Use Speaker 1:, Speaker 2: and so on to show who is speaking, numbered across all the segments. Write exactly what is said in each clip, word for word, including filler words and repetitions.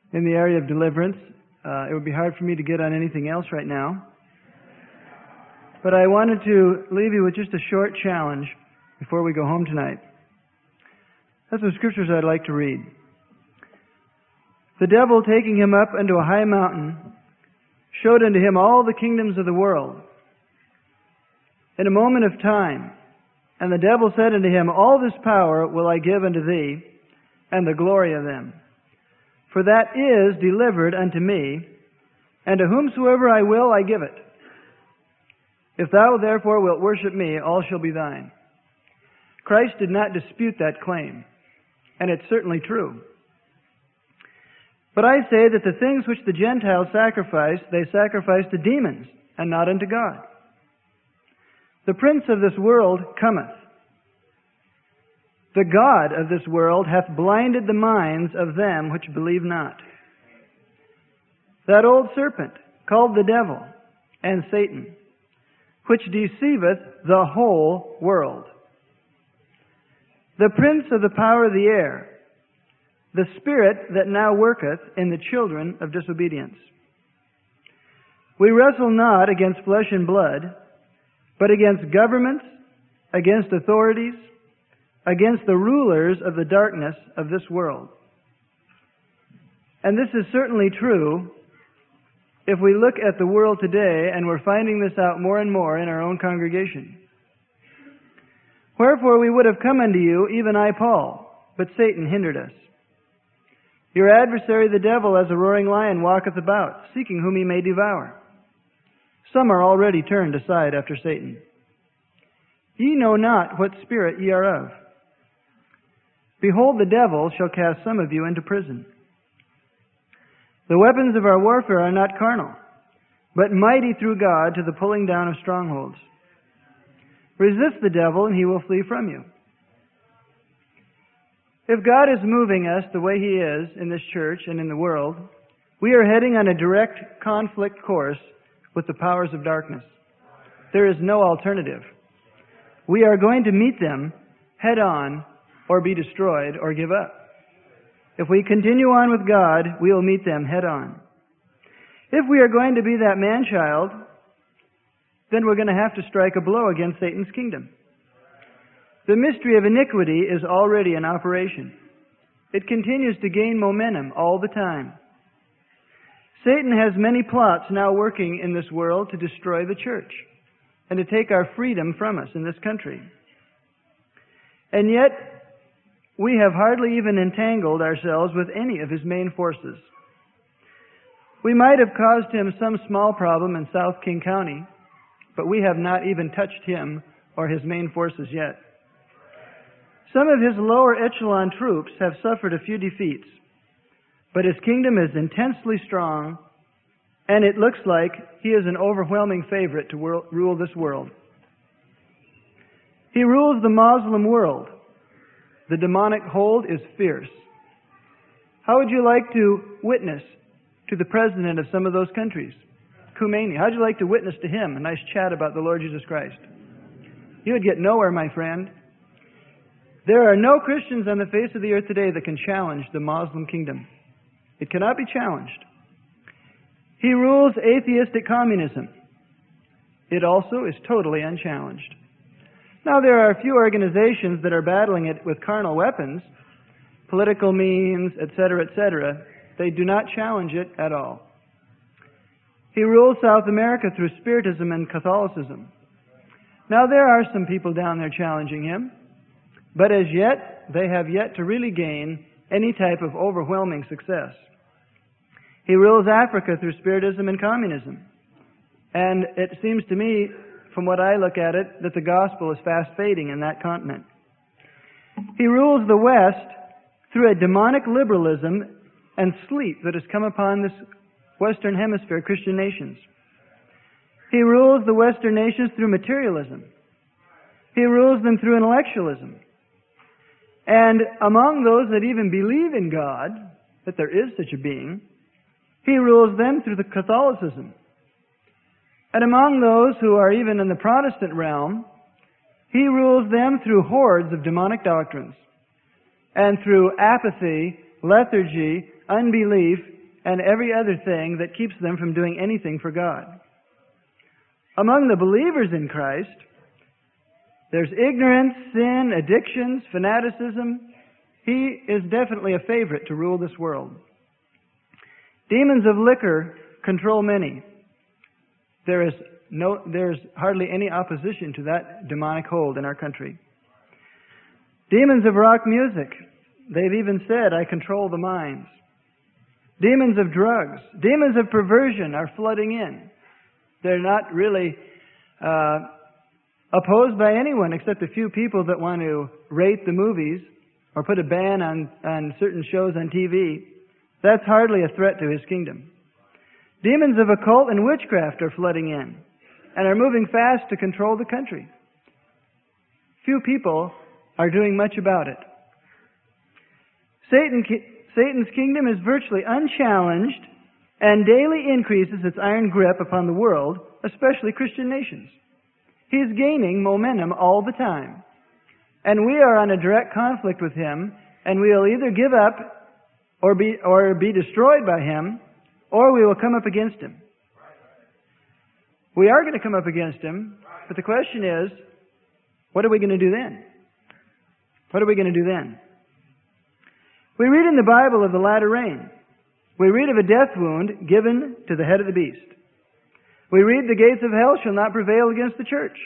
Speaker 1: in the area of deliverance. Uh, it would be hard for me to get on anything else right now. But I wanted to leave you with just a short challenge before we go home tonight. That's some scriptures I'd like to read. The devil, taking him up unto a high mountain, showed unto him all the kingdoms of the world in a moment of time. And the devil said unto him, All this power will I give unto thee, and the glory of them. For that is delivered unto me, and to whomsoever I will I give it. If thou therefore wilt worship me, all shall be thine. Christ did not dispute that claim, and it's certainly true. But I say that the things which the Gentiles sacrifice, they sacrifice to demons, and not unto God. The prince of this world cometh. The God of this world hath blinded the minds of them which believe not. That old serpent, called the devil and Satan, which deceiveth the whole world. The prince of the power of the air, the spirit that now worketh in the children of disobedience. We wrestle not against flesh and blood, but against governments, against authorities, against the rulers of the darkness of this world. And this is certainly true if we look at the world today, and we're finding this out more and more in our own congregation. Wherefore we would have come unto you, even I, Paul, but Satan hindered us. Your adversary the devil, as a roaring lion, walketh about, seeking whom he may devour. Some are already turned aside after Satan. Ye know not what spirit ye are of. Behold, the devil shall cast some of you into prison. The weapons of our warfare are not carnal, but mighty through God to the pulling down of strongholds. Resist the devil, and he will flee from you. If God is moving us the way He is in this church and in the world, we are heading on a direct conflict course with the powers of darkness. There is no alternative. We are going to meet them head on, or be destroyed, or give up. If we continue on with God, we will meet them head on. If we are going to be that man-child, then we're going to have to strike a blow against Satan's kingdom. The mystery of iniquity is already in operation. It continues to gain momentum all the time. Satan has many plots now working in this world to destroy the church and to take our freedom from us in this country. And yet, we have hardly even entangled ourselves with any of his main forces. We might have caused him some small problem in South King County, but we have not even touched him or his main forces yet. Some of his lower echelon troops have suffered a few defeats, but his kingdom is intensely strong, and it looks like he is an overwhelming favorite to world, rule this world. He rules the Muslim world. The demonic hold is fierce. How would you like to witness to the president of some of those countries? Khomeini. How would you like to witness to him? A nice chat about the Lord Jesus Christ. You would get nowhere, my friend. There are no Christians on the face of the earth today that can challenge the Muslim kingdom. It cannot be challenged. He rules atheistic communism. It also is totally unchallenged. Now, there are a few organizations that are battling it with carnal weapons, political means, et cetera, et cetera. They do not challenge it at all. He rules South America through Spiritism and Catholicism. Now, there are some people down there challenging him, but as yet, they have yet to really gain any type of overwhelming success. He rules Africa through Spiritism and Communism. And it seems to me, from what I look at it, that the gospel is fast fading in that continent. He rules the West through a demonic liberalism and sleep that has come upon this Western Hemisphere Christian nations. He rules the Western nations through materialism. He rules them through intellectualism. And among those that even believe in God, that there is such a being, he rules them through the Catholicism. And among those who are even in the Protestant realm, he rules them through hordes of demonic doctrines and through apathy, lethargy, unbelief, and every other thing that keeps them from doing anything for God. Among the believers in Christ, there's ignorance, sin, addictions, fanaticism. He is definitely a favorite to rule this world. Demons of liquor control many. There is no, there's hardly any opposition to that demonic hold in our country. Demons of rock music. They've even said, I control the minds. Demons of drugs. Demons of perversion are flooding in. They're not really uh, opposed by anyone except a few people that want to rate the movies or put a ban on, on certain shows on T V. That's hardly a threat to his kingdom. Demons of occult and witchcraft are flooding in and are moving fast to control the country. Few people are doing much about it. Satan, Satan's kingdom is virtually unchallenged and daily increases its iron grip upon the world, especially Christian nations. He is gaining momentum all the time. And we are on a direct conflict with him, and we will either give up or be, or be destroyed by him, or we will come up against him. We are going to come up against him, but the question is, what are we going to do then? What are we going to do then? We read in the Bible of the latter rain. We read of a death wound given to the head of the beast. We read the gates of hell shall not prevail against the church.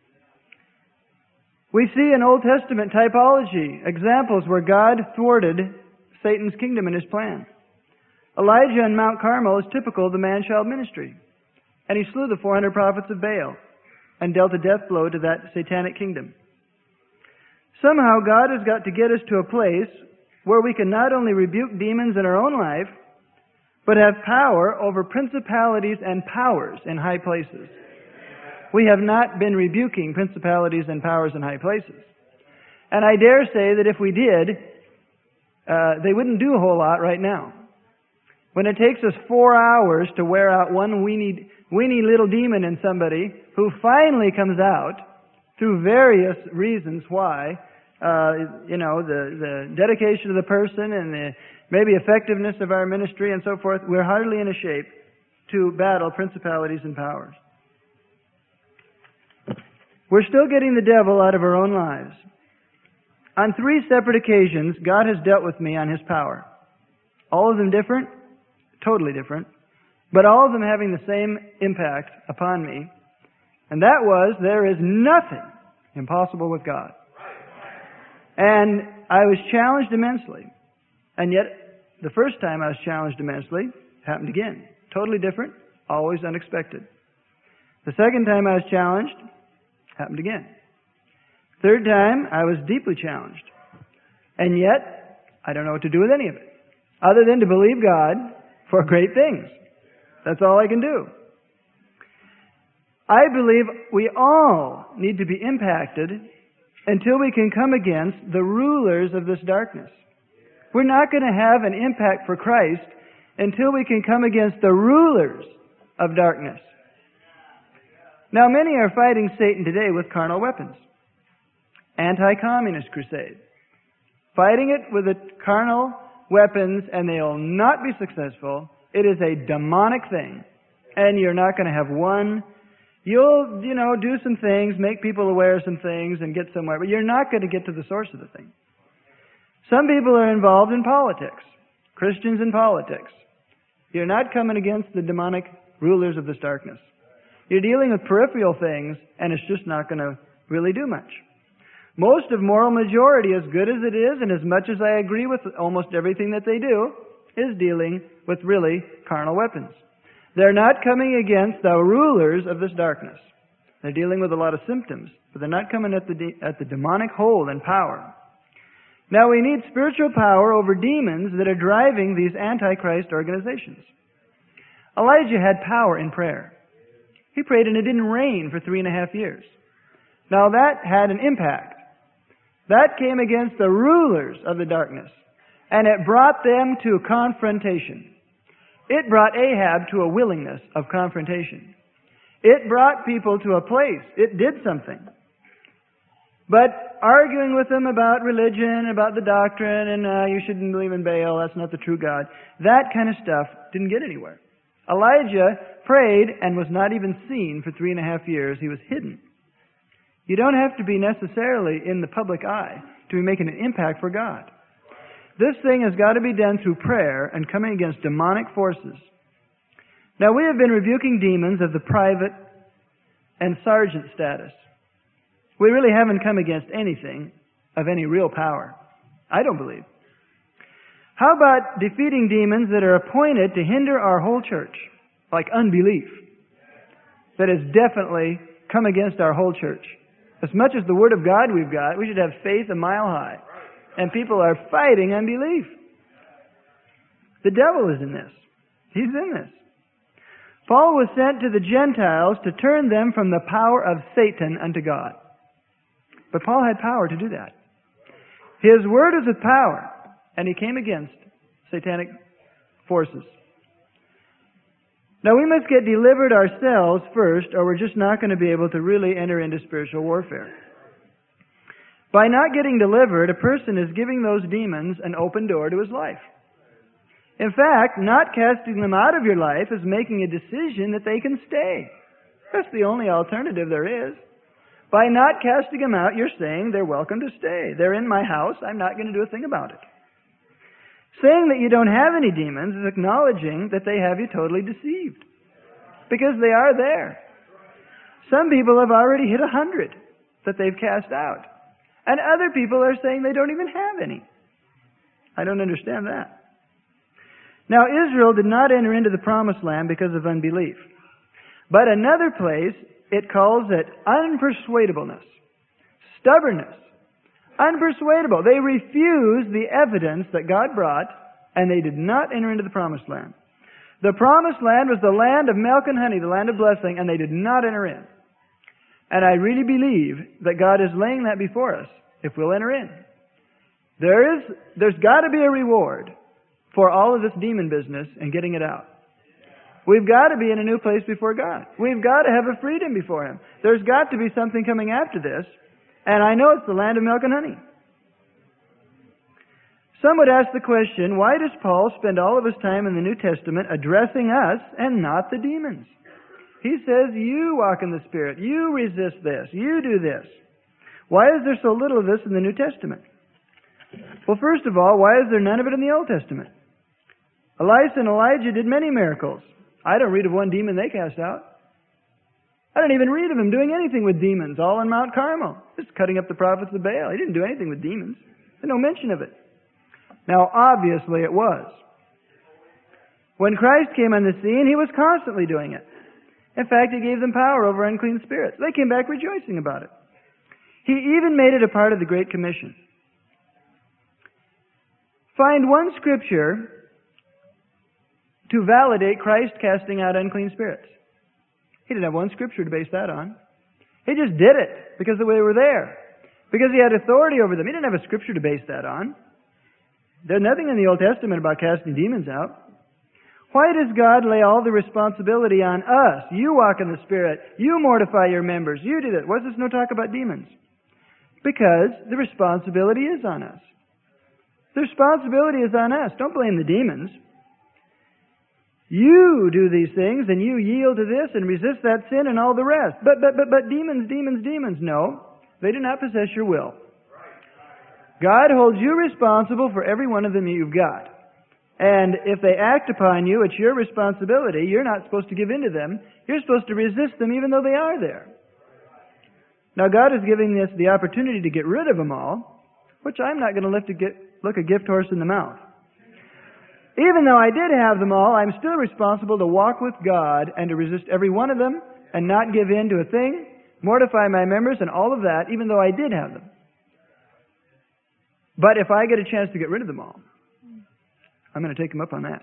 Speaker 1: We see in Old Testament typology examples where God thwarted Satan's kingdom and his plan. Elijah on Mount Carmel is typical of the man-child ministry. And he slew the four hundred prophets of Baal and dealt a death blow to that satanic kingdom. Somehow God has got to get us to a place where we can not only rebuke demons in our own life, but have power over principalities and powers in high places. We have not been rebuking principalities and powers in high places. And I dare say that if we did, uh, they wouldn't do a whole lot right now. When it takes us four hours to wear out one weeny, weeny little demon in somebody who finally comes out through various reasons why, uh, you know, the, the dedication of the person and the maybe effectiveness of our ministry and so forth, we're hardly in a shape to battle principalities and powers. We're still getting the devil out of our own lives. On three separate occasions, God has dealt with me on his power. All of them different, totally different, but all of them having the same impact upon me. And that was, there is nothing impossible with God. And I was challenged immensely. And yet, the first time I was challenged immensely, happened again. Totally different, always unexpected. The second time I was challenged, happened again. Third time, I was deeply challenged. And yet, I don't know what to do with any of it, other than to believe God for great things. That's all I can do. I believe we all need to be impacted until we can come against the rulers of this darkness. We're not going to have an impact for Christ until we can come against the rulers of darkness. Now, many are fighting Satan today with carnal weapons. Anti-communist crusade. Fighting it with the carnal weapons, and they'll not be successful. It is a demonic thing. And you're not going to have one. You'll, you know, do some things, make people aware of some things, and get somewhere. But you're not going to get to the source of the thing. Some people are involved in politics. Christians in politics. You're not coming against the demonic rulers of this darkness. You're dealing with peripheral things, and it's just not going to really do much. Most of moral majority, as good as it is, and as much as I agree with almost everything that they do, is dealing with really carnal weapons. They're not coming against the rulers of this darkness. They're dealing with a lot of symptoms, but they're not coming at the de- at the demonic hold and power. Now we need spiritual power over demons that are driving these antichrist organizations. Elijah had power in prayer. He prayed and it didn't rain for three and a half years. Now that had an impact. That came against the rulers of the darkness, and it brought them to confrontation. It brought Ahab to a willingness of confrontation. It brought people to a place. It did something. But arguing with them about religion, about the doctrine, and uh, you shouldn't believe in Baal, that's not the true God, that kind of stuff didn't get anywhere. Elijah prayed and was not even seen for three and a half years. He was hidden. You don't have to be necessarily in the public eye to be making an impact for God. This thing has got to be done through prayer and coming against demonic forces. Now, we have been rebuking demons of the private and sergeant status. We really haven't come against anything of any real power. I don't believe. How about defeating demons that are appointed to hinder our whole church, like unbelief, that has definitely come against our whole church? As much as the Word of God we've got, we should have faith a mile high. And people are fighting unbelief. The devil is in this. He's in this. Paul was sent to the Gentiles to turn them from the power of Satan unto God. But Paul had power to do that. His word is with power, and he came against satanic forces. Now, we must get delivered ourselves first, or we're just not going to be able to really enter into spiritual warfare. By not getting delivered, a person is giving those demons an open door to his life. In fact, not casting them out of your life is making a decision that they can stay. That's the only alternative there is. By not casting them out, you're saying they're welcome to stay. They're in my house. I'm not going to do a thing about it. Saying that you don't have any demons is acknowledging that they have you totally deceived. Because they are there. Some people have already hit a hundred that they've cast out. And other people are saying they don't even have any. I don't understand that. Now, Israel did not enter into the promised land because of unbelief. But another place, it calls it unpersuadableness, stubbornness, unpersuadable. They refused the evidence that God brought, and they did not enter into the promised land. The promised land was the land of milk and honey, the land of blessing, and they did not enter in. And I really believe that God is laying that before us if we'll enter in. There is, there's got to be a reward for all of this demon business and getting it out. We've got to be in a new place before God. We've got to have a freedom before Him. There's got to be something coming after this, and I know it's the land of milk and honey. Some would ask the question, why does Paul spend all of his time in the New Testament addressing us and not the demons? He says, you walk in the Spirit, you resist this, you do this. Why is there so little of this in the New Testament? Well, first of all, why is there none of it in the Old Testament? Elisha and Elijah did many miracles. I don't read of one demon they cast out. I don't even read of him doing anything with demons, all on Mount Carmel, just cutting up the prophets of Baal. He didn't do anything with demons. There's no mention of it. Now, obviously it was. When Christ came on the scene, He was constantly doing it. In fact, He gave them power over unclean spirits. They came back rejoicing about it. He even made it a part of the Great Commission. Find one scripture to validate Christ casting out unclean spirits. He didn't have one scripture to base that on. He just did it because they were there. Because He had authority over them. He didn't have a scripture to base that on. There's nothing in the Old Testament about casting demons out. Why does God lay all the responsibility on us? You walk in the Spirit. You mortify your members. You do that. Why is there no talk about demons? Because the responsibility is on us. The responsibility is on us. Don't blame the demons. You do these things and you yield to this and resist that sin and all the rest. But, but, but, but demons, demons, demons. No, they do not possess your will. God holds you responsible for every one of them you've got. And if they act upon you, it's your responsibility. You're not supposed to give in to them. You're supposed to resist them even though they are there. Now, God is giving us the opportunity to get rid of them all, which I'm not going to lift a get, look a gift horse in the mouth. Even though I did have them all, I'm still responsible to walk with God and to resist every one of them and not give in to a thing, mortify my members and all of that, even though I did have them. But if I get a chance to get rid of them all, I'm going to take them up on that.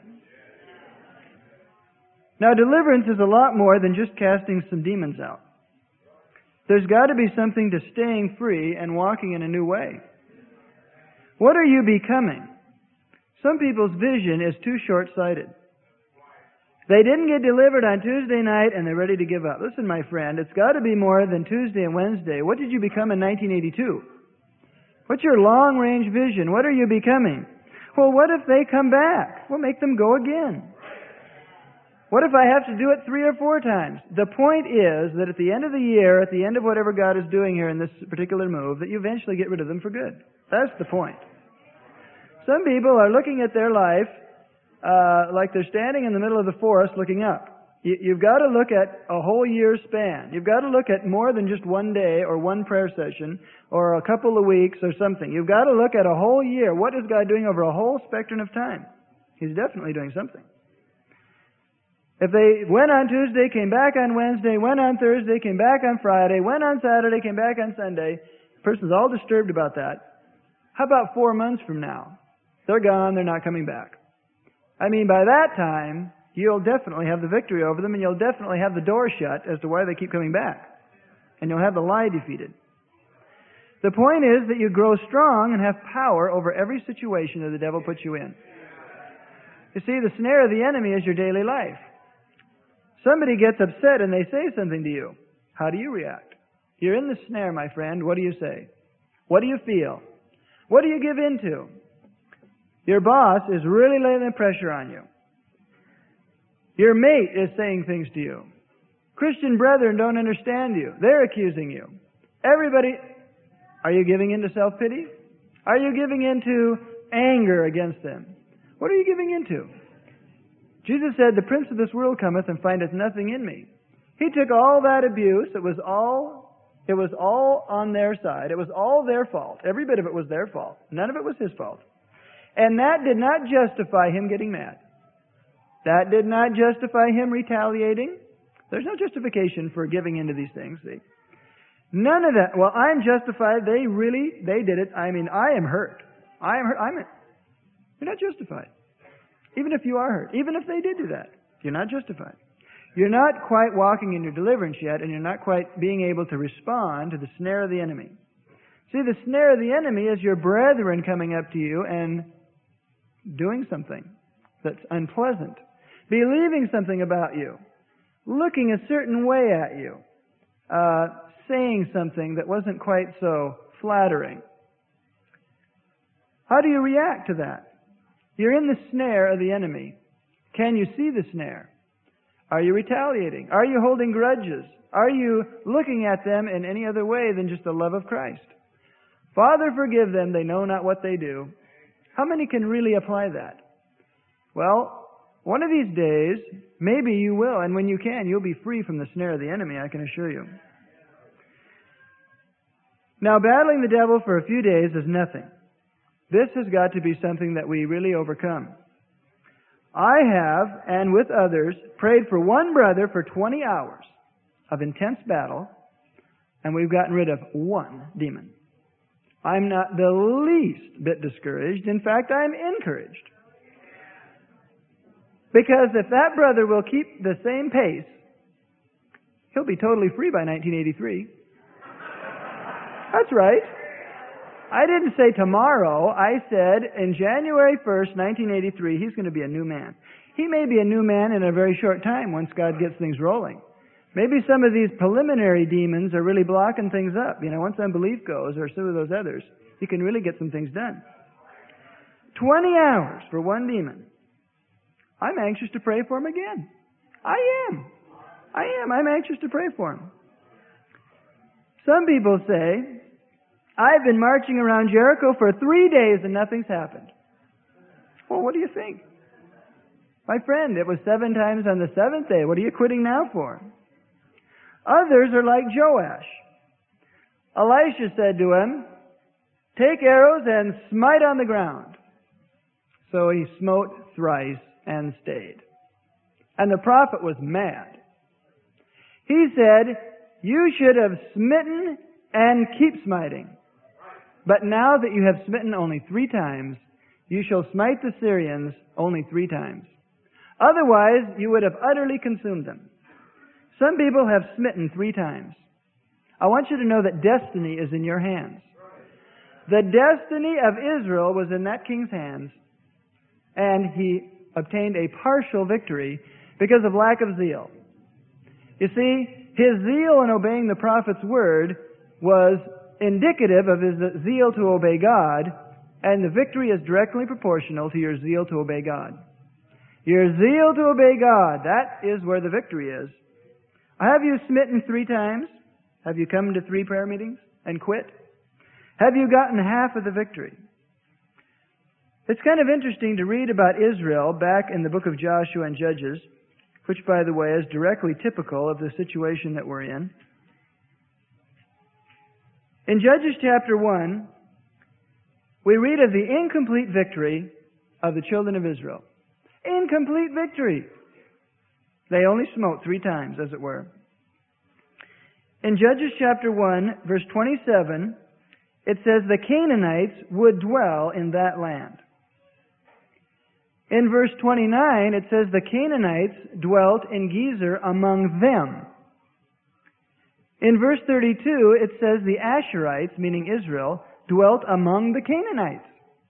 Speaker 1: Now, deliverance is a lot more than just casting some demons out. There's got to be something to staying free and walking in a new way. What are you becoming? Some people's vision is too short-sighted. They didn't get delivered on Tuesday night and they're ready to give up. Listen, my friend, it's got to be more than Tuesday and Wednesday. What did you become in nineteen eighty-two? What's your long-range vision? What are you becoming? Well, what if they come back? Well, make them go again. What if I have to do it three or four times? The point is that at the end of the year, at the end of whatever God is doing here in this particular move, that you eventually get rid of them for good. That's the point. Some people are looking at their life uh, like they're standing in the middle of the forest looking up. You, you've got to look at a whole year span. You've got to look at more than just one day or one prayer session or a couple of weeks or something. You've got to look at a whole year. What is God doing over a whole spectrum of time? He's definitely doing something. If they went on Tuesday, came back on Wednesday, went on Thursday, came back on Friday, went on Saturday, came back on Sunday, the person's all disturbed about that. How about four months from now? They're gone, they're not coming back. I mean, by that time, you'll definitely have the victory over them, and you'll definitely have the door shut as to why they keep coming back. And you'll have the lie defeated. The point is that you grow strong and have power over every situation that the devil puts you in. You see, the snare of the enemy is your daily life. Somebody gets upset and they say something to you. How do you react? You're in the snare, my friend. What do you say? What do you feel? What do you give in to? Your boss is really laying the pressure on you. Your mate is saying things to you. Christian brethren don't understand you. They're accusing you. Everybody, are you giving in to self-pity? Are you giving in to anger against them? What are you giving into? Jesus said, the prince of this world cometh and findeth nothing in me. He took all that abuse. It was all, it was all on their side. It was all their fault. Every bit of it was their fault. None of it was his fault. And that did not justify him getting mad. That did not justify him retaliating. There's no justification for giving into these things. See? None of that. Well, I'm justified. They really, they did it. I mean, I am hurt. I am hurt. I'm. You're not justified. Even if you are hurt. Even if they did do that. You're not justified. You're not quite walking in your deliverance yet, and you're not quite being able to respond to the snare of the enemy. See, the snare of the enemy is your brethren coming up to you and doing something that's unpleasant. Believing something about you. Looking a certain way at you. Uh, saying something that wasn't quite so flattering. How do you react to that? You're in the snare of the enemy. Can you see the snare? Are you retaliating? Are you holding grudges? Are you looking at them in any other way than just the love of Christ? Father, forgive them, they know not what they do. How many can really apply that? Well, one of these days, maybe you will, and when you can, you'll be free from the snare of the enemy, I can assure you. Now, battling the devil for a few days is nothing. This has got to be something that we really overcome. I have, and with others, prayed for one brother for twenty hours of intense battle, and we've gotten rid of one demon. I'm not the least bit discouraged. In fact, I'm encouraged. Because if that brother will keep the same pace, he'll be totally free by nineteen eighty-three. That's right. I didn't say tomorrow. I said in January first, nineteen eighty-three, he's going to be a new man. He may be a new man in a very short time once God gets things rolling. Maybe some of these preliminary demons are really blocking things up. You know, once unbelief goes, or some of those others, you can really get some things done. twenty hours for one demon. I'm anxious to pray for him again. I am. I am. I'm anxious to pray for him. Some people say, I've been marching around Jericho for three days and nothing's happened. Well, what do you think? My friend, it was seven times on the seventh day. What are you quitting now for? Others are like Joash. Elisha said to him, take arrows and smite on the ground. So he smote thrice and stayed. And the prophet was mad. He said, you should have smitten and keep smiting. But now that you have smitten only three times, you shall smite the Syrians only three times. Otherwise, you would have utterly consumed them. Some people have smitten three times. I want you to know that destiny is in your hands. The destiny of Israel was in that king's hands, and he obtained a partial victory because of lack of zeal. You see, his zeal in obeying the prophet's word was indicative of his zeal to obey God, and the victory is directly proportional to your zeal to obey God. Your zeal to obey God, that is where the victory is. Have you smitten three times? Have you come to three prayer meetings and quit? Have you gotten half of the victory? It's kind of interesting to read about Israel back in the book of Joshua and Judges, which, by the way, is directly typical of the situation that we're in. In Judges chapter one, we read of the incomplete victory of the children of Israel. Incomplete victory. They only smote three times, as it were. In Judges chapter one, verse twenty-seven, it says, the Canaanites would dwell in that land. In verse twenty-nine, it says, the Canaanites dwelt in Gezer among them. In verse thirty-two, it says, the Asherites, meaning Israel, dwelt among the Canaanites.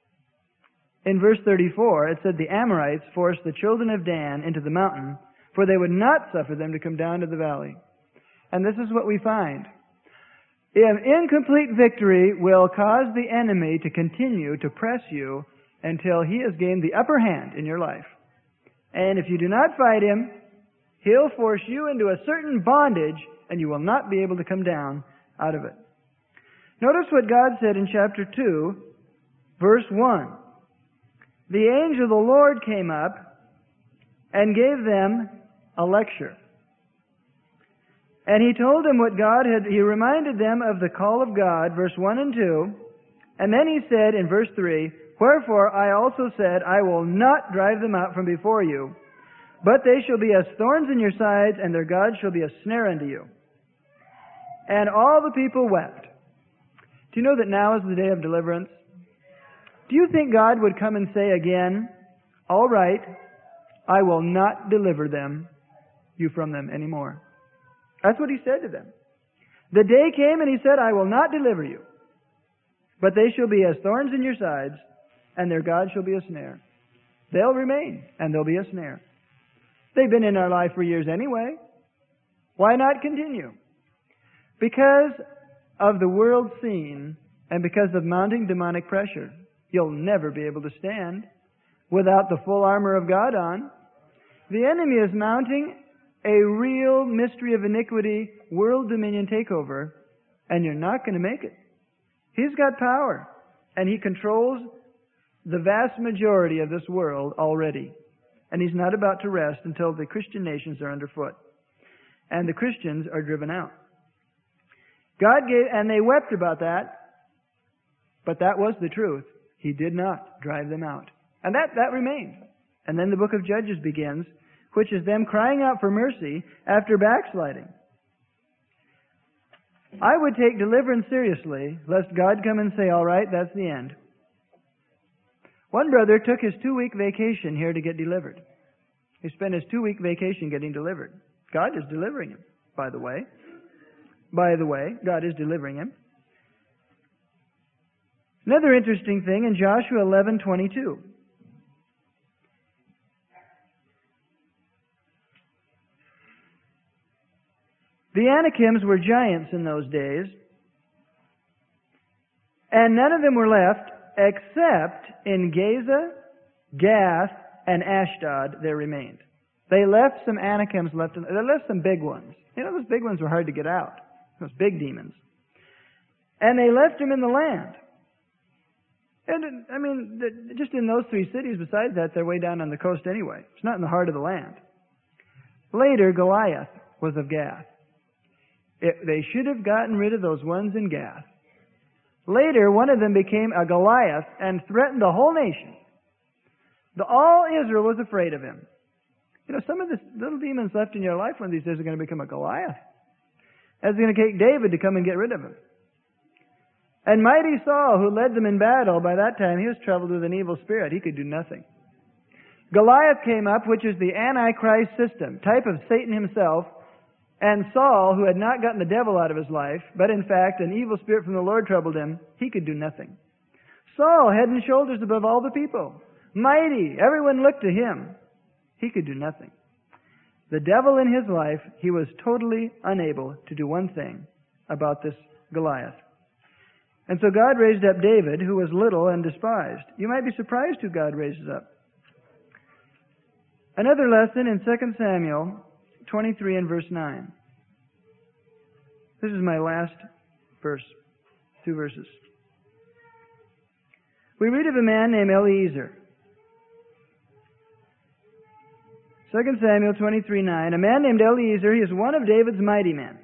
Speaker 1: In verse thirty-four, it said, the Amorites forced the children of Dan into the mountain, for they would not suffer them to come down to the valley. And this is what we find. An incomplete victory will cause the enemy to continue to press you until he has gained the upper hand in your life. And if you do not fight him, he'll force you into a certain bondage, and you will not be able to come down out of it. Notice what God said in chapter two, verse one. The angel of the Lord came up and gave them a lecture. And he told them what God had, he reminded them of the call of God, verse one and two. And then he said in verse three, wherefore I also said, I will not drive them out from before you, but they shall be as thorns in your sides, and their God shall be a snare unto you. And all the people wept. Do you know that now is the day of deliverance? Do you think God would come and say again, all right, I will not deliver them, you from them anymore? That's what he said to them. The day came and he said, I will not deliver you, but they shall be as thorns in your sides, and their God shall be a snare. They'll remain, and they'll be a snare. They've been in our life for years anyway. Why not continue? Because of the world scene and because of mounting demonic pressure, you'll never be able to stand without the full armor of God on. The enemy is mounting a real mystery of iniquity, world dominion takeover, and you're not going to make it. He's got power, and he controls the vast majority of this world already. And he's not about to rest until the Christian nations are underfoot and the Christians are driven out. God gave, and they wept about that, but that was the truth. He did not drive them out. And that, that remained. And then the book of Judges begins, which is them crying out for mercy after backsliding. I would take deliverance seriously, lest God come and say, all right, that's the end. One brother took his two-week vacation here to get delivered. He spent his two-week vacation getting delivered. God is delivering him, by the way. By the way, God is delivering him. Another interesting thing in Joshua eleven twenty-two. The Anakims were giants in those days, and none of them were left except in Gaza, Gath, and Ashdod there remained. They left some Anakims left. In, they left some big ones. You know, those big ones were hard to get out. Those big demons. And they left them in the land. And, I mean, just in those three cities, besides that, they're way down on the coast anyway. It's not in the heart of the land. Later, Goliath was of Gath. It, they should have gotten rid of those ones in Gath. Later, one of them became a Goliath and threatened the whole nation. The, all Israel was afraid of him. You know, some of the little demons left in your life one of these days are going to become a Goliath. It's going to take David to come and get rid of him. And mighty Saul, who led them in battle, by that time he was troubled with an evil spirit. He could do nothing. Goliath came up, which is the Antichrist system, type of Satan himself. And Saul, who had not gotten the devil out of his life, but in fact an evil spirit from the Lord troubled him, he could do nothing. Saul, head and shoulders above all the people. Mighty. Everyone looked to him. He could do nothing. the devil in his life, he was totally unable to do one thing about this Goliath. And so God raised up David, who was little and despised. You might be surprised who God raises up. Another lesson in Second Samuel twenty-three and verse nine. This is my last verse, two verses. We read of a man named Eliezer. Second Samuel twenty-three nine. A man named Eliezer, he is one of David's mighty men.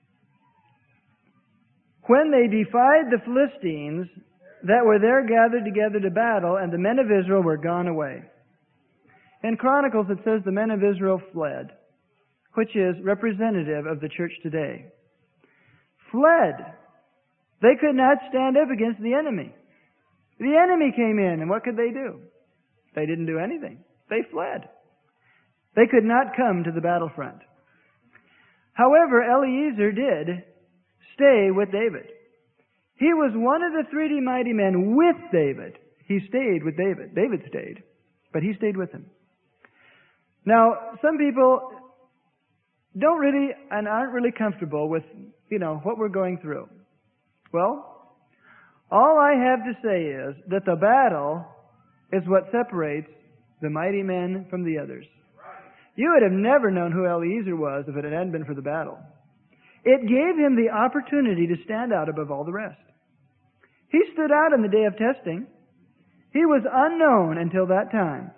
Speaker 1: When they defied the Philistines that were there gathered together to battle, and the men of Israel were gone away. In Chronicles it says the men of Israel fled, which is representative of the church today. Fled. They could not stand up against the enemy. The enemy came in, and what could they do? They didn't do anything. They fled. They could not come to the battlefront. However, Eliezer did stay with David. He was one of the three mighty men with David. He stayed with David. David stayed, but he stayed with him. Now, some people don't really and aren't really comfortable with, you know, what we're going through. Well, all I have to say is that the battle is what separates the mighty men from the others. You would have never known who Eliezer was if it hadn't been for the battle. It gave him the opportunity to stand out above all the rest. He stood out on the day of testing. He was unknown until that time.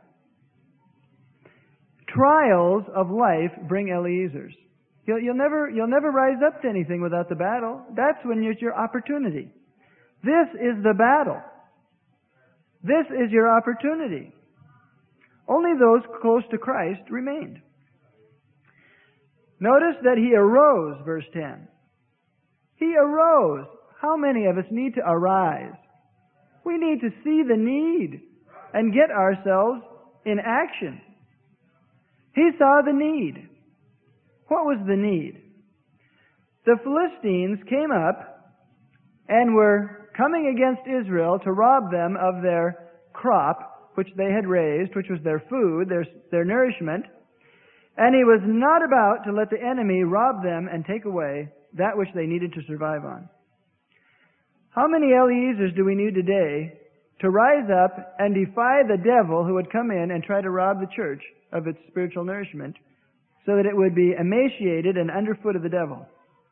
Speaker 1: Trials of life bring Eliezers. You'll, you'll never, you'll never rise up to anything without the battle. That's when it's your opportunity. This is the battle. This is your opportunity. Only those close to Christ remained. Notice that he arose, verse ten. He arose. How many of us need to arise? We need to see the need and get ourselves in action. He saw the need. What was the need? The Philistines came up and were coming against Israel to rob them of their crop, which they had raised, which was their food, their, their nourishment. And he was not about to let the enemy rob them and take away that which they needed to survive on. How many Eliezers do we need today to rise up and defy the devil who would come in and try to rob the church of its spiritual nourishment so that it would be emaciated and underfoot of the devil?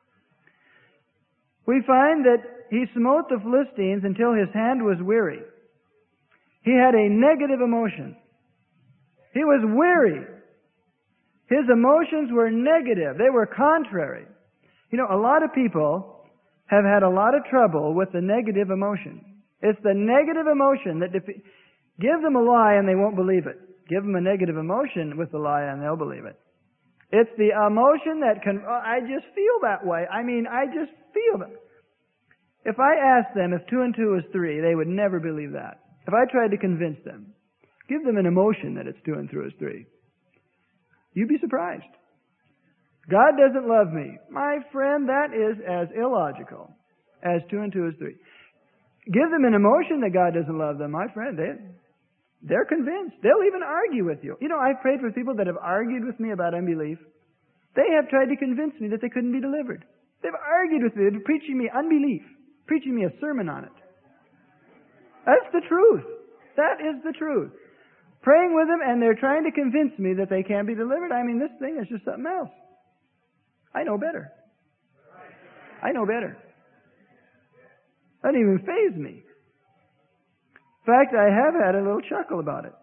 Speaker 1: We find that he smote the Philistines until his hand was weary. He had a negative emotion. He was weary. His emotions were negative. They were contrary. You know, a lot of people have had a lot of trouble with the negative emotion. It's the negative emotion that defe- give them a lie and they won't believe it. Give them a negative emotion with the lie and they'll believe it. It's the emotion that can, oh, I just feel that way. I mean, I just feel that. If I asked them if two and two is three, they would never believe that. If I tried to convince them, give them an emotion that it's two and two is three, you'd be surprised. God doesn't love me. My friend, that is as illogical as two and two is three. Give them an emotion that God doesn't love them. My friend, they, they're convinced. They'll even argue with you. You know, I've prayed for people that have argued with me about unbelief. They have tried to convince me that they couldn't be delivered. They've argued with me. They're preaching me unbelief, preaching me a sermon on it. That's the truth. That is the truth. Praying with them, and they're trying to convince me that they can't be delivered. I mean, this thing is just something else. I know better. I know better. That doesn't even faze me. In fact, I have had a little chuckle about it.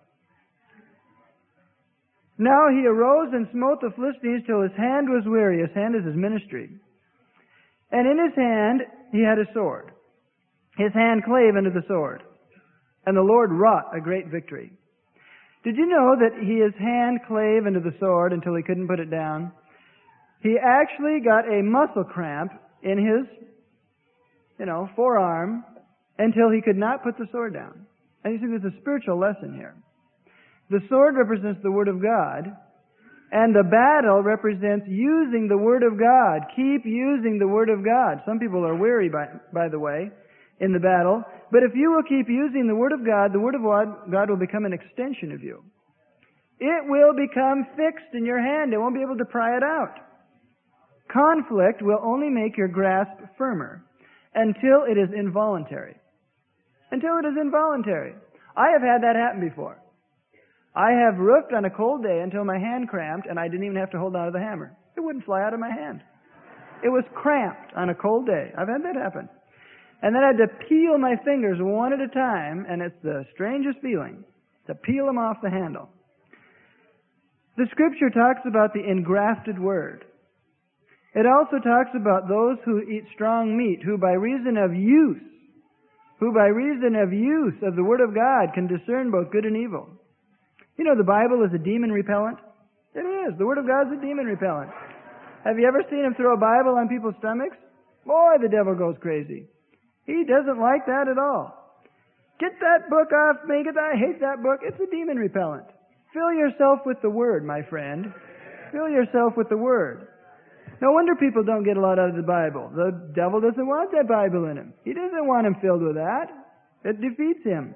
Speaker 1: Now he arose and smote the Philistines till his hand was weary. His hand is his ministry. And in his hand he had a sword. His hand clave unto the sword. And the Lord wrought a great victory. Did you know that he, his hand clave into the sword until he couldn't put it down? He actually got a muscle cramp in his, you know, forearm until he could not put the sword down. And you see, there's a spiritual lesson here. The sword represents the Word of God, and the battle represents using the Word of God. Keep using the Word of God. Some people are weary, by, by the way, in the battle. But if you will keep using the Word of God, the Word of God will become an extension of you. It will become fixed in your hand. It won't be able to pry it out. Conflict will only make your grasp firmer until it is involuntary. Until it is involuntary. I have had that happen before. I have roofed on a cold day until my hand cramped and I didn't even have to hold on to the hammer. It wouldn't fly out of my hand. It was cramped on a cold day. I've had that happen. And then I had to peel my fingers one at a time, and it's the strangest feeling to peel them off the handle. The Scripture talks about the engrafted Word. It also talks about those who eat strong meat, who by reason of use, who by reason of use of the Word of God can discern both good and evil. You know, the Bible is a demon repellent. It is. The Word of God is a demon repellent. Have you ever seen him throw a Bible on people's stomachs? Boy, the devil goes crazy. He doesn't like that at all. Get that book off me. Get that. I hate that book. It's a demon repellent. Fill yourself with the Word, my friend. Fill yourself with the Word. No wonder people don't get a lot out of the Bible. The devil doesn't want that Bible in him. He doesn't want him filled with that. It defeats him.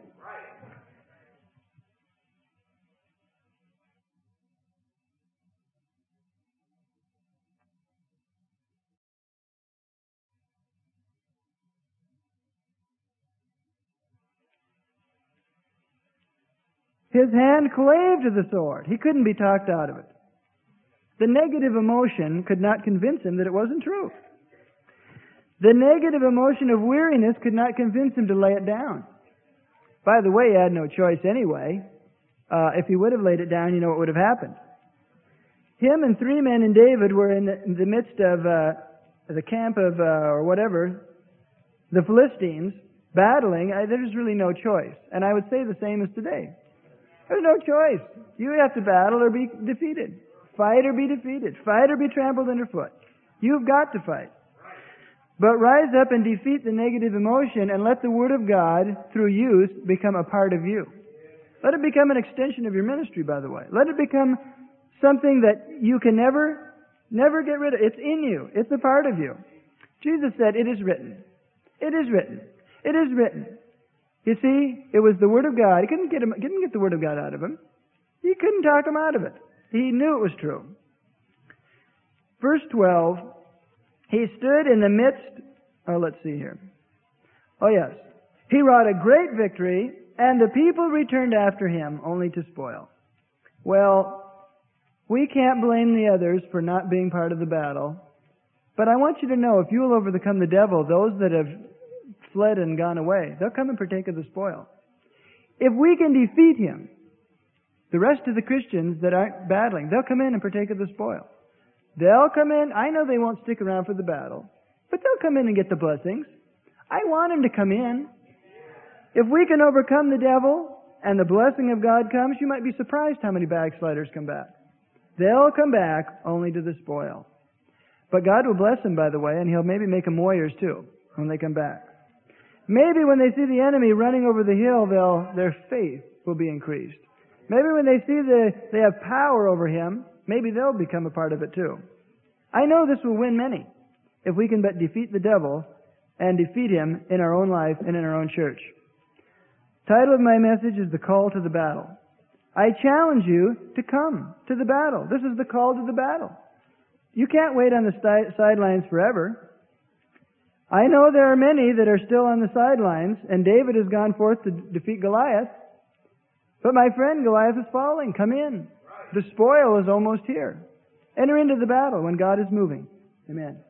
Speaker 1: His hand clave to the sword. He couldn't be talked out of it. The negative emotion could not convince him that it wasn't true. The negative emotion of weariness could not convince him to lay it down. By the way, he had no choice anyway. Uh, if he would have laid it down, you know what would have happened. Him and three men and David were in the, in the midst of uh, the camp of, uh, or whatever, the Philistines, battling. I, there's really no choice. And I would say the same as today. There's no choice. You have to battle or be defeated. Fight or be defeated. Fight or be trampled underfoot. You've got to fight. But rise up and defeat the negative emotion and let the Word of God, through use, become a part of you. Let it become an extension of your ministry, by the way. Let it become something that you can never, never get rid of. It's in you. It's a part of you. Jesus said, it is written. It is written. It is written. You see, it was the Word of God. He couldn't get him, couldn't get the Word of God out of him. He couldn't talk him out of it. He knew it was true. Verse twelve, he stood in the midst, oh, let's see here. Oh, yes. He wrought a great victory, and the people returned after him, only to spoil. Well, we can't blame the others for not being part of the battle. But I want you to know, if you will overcome the devil, those that have fled and gone away, they'll come and partake of the spoil. If we can defeat him, the rest of the Christians that aren't battling, they'll come in and partake of the spoil. They'll come in. I know they won't stick around for the battle, but they'll come in and get the blessings. I want them to come in. If we can overcome the devil and the blessing of God comes, you might be surprised how many backsliders come back. They'll come back only to the spoil. But God will bless them, by the way, and He'll maybe make them warriors too when they come back. Maybe when they see the enemy running over the hill, they'll, their faith will be increased. Maybe when they see the, they have power over him, maybe they'll become a part of it too. I know this will win many if we can but defeat the devil and defeat him in our own life and in our own church. Title of my message is The Call to the Battle. I challenge you to come to the battle. This is the call to the battle. You can't wait on the sti- sidelines forever. I know there are many that are still on the sidelines, and David has gone forth to defeat Goliath. But my friend, Goliath is falling. Come in. The spoil is almost here. Enter into the battle when God is moving. Amen.